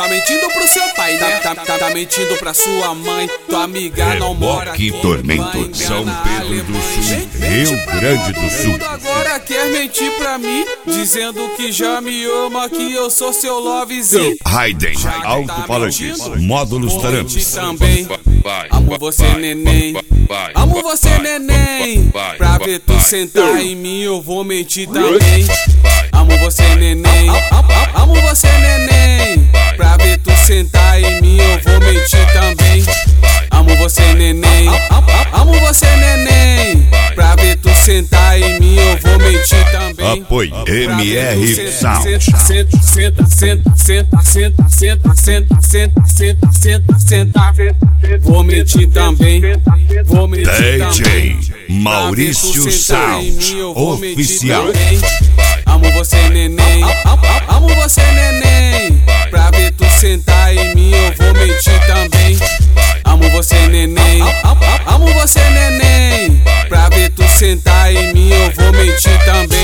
mentindo pro seu pai, né? Tá mentindo pra sua mãe. Tua amiga não mora aqui. Tormento, São Pedro do Sul, Rio Grande do Sul. Agora quer mentir pra mim, dizendo que já me ama, que eu sou seu lovezinho. Raiden, alto-falantes, módulos Taramps. Também amo você, neném. Amo você, neném. Pra ver tu sentar em mim, eu vou mentir também. Amo você, neném. Amo você, neném. Pra ver tu sentar em mim, eu vou mentir também. Amo você, neném. Amo você, neném. Pra ver tu sentar em mim, eu vou mentir também. Apoio MR Sound. Senta. Vou mentir também. Vou mentir também. DJ Maurício Sound Oficial. Amo você, neném. Amo você, neném. Pra ver tu sentar em mim, eu vou mentir também. Amo você, neném. Amo você, neném. Pra ver tu sentar em mim, eu vou mentir também.